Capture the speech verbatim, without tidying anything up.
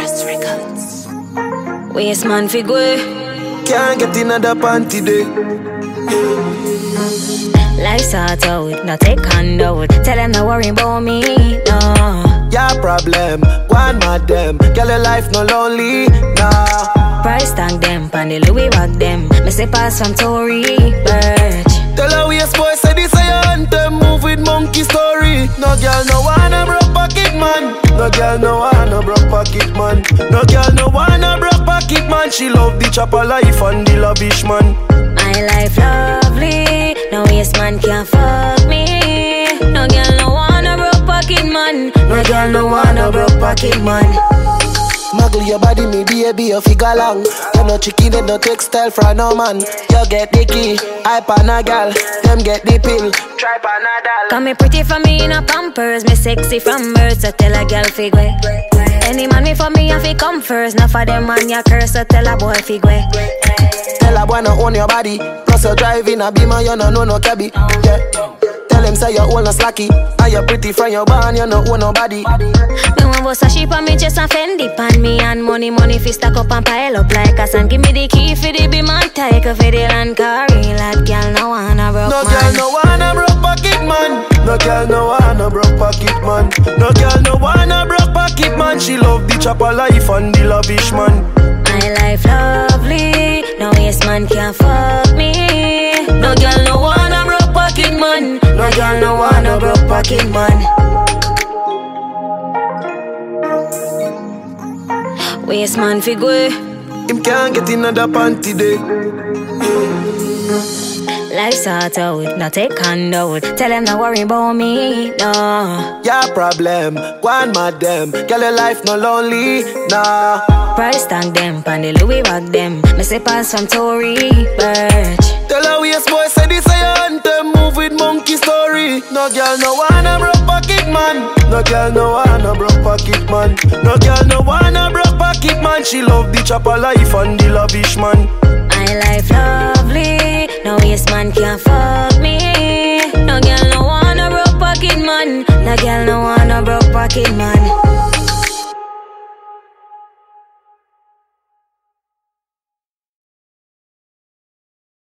Press records. Waste man figure. Can't get another panty day. Life's hard out, not take hand out. Tell them not worry about me, no. Yeah, problem, one mad them. Girl, your life no lonely, nah. Price tag them, pan the Louis rock them. Me say pass from Tory Burch. Tell her we a boy say this a your anthem. Move with monkey story. No girl no wanna broke pocket man. No girl no wanna broke pocket man. No girl no wanna broke pocket man. She love the chopper life and the lavish man. My life lovely, no waste man can't fuck me. No girl no wanna broke pocket man. No girl no wanna broke pocket man. Muggle your body, me baby, you figure long. You no chicken, they no textile for no man. You get the key, I pan a gal. Them get the pill, try panadol. Come me pretty for me in a Pampers. Me sexy from birth, so tell a girl figure. Any man me for me, I fi come first. Not for them man, ya curse, so tell a boy figure. Tell a boy no own your body. Plus you driving a beamer, you no know no cabby. Yeah. Tell them say you own no slacky. And you pretty from your barn, you no own nobody. Me want bust a sheep and me just a Fendi pan me and money, money fi stack up and pile up like a sand. Give me the key for the be man, take a for the land carry. Lad girl no wanna broke no man. No girl no wanna broke pocket man. No girl no wanna broke pocket man. No girl no wanna broke pocket man. She love the chopper life and the lavish man. My life lovely, no waste man can't fuck me. No girl no wanna broke pocket man. No girl no wanna broke pocket man. Waste man figure. Him can't get another panty day. Life's hard out, not take hand out. Tell them not worry about me, no. Yeah, problem, one mad them. Girl, your life no lonely, nah. Price tag them, pan the Louis rock them. Me say pass from Tory Burch. Tell her we a boy say this a your anthem. Move with monkey story. No girl no wanna broke pocket man. No girl no wanna broke pocket man. No girl no wanna broke pocket man. She love the chopper life and the lavish man. My life lovely, no waste man can't fuck me. No girl no wanna broke pocket man. No girl no wanna broke pocket man.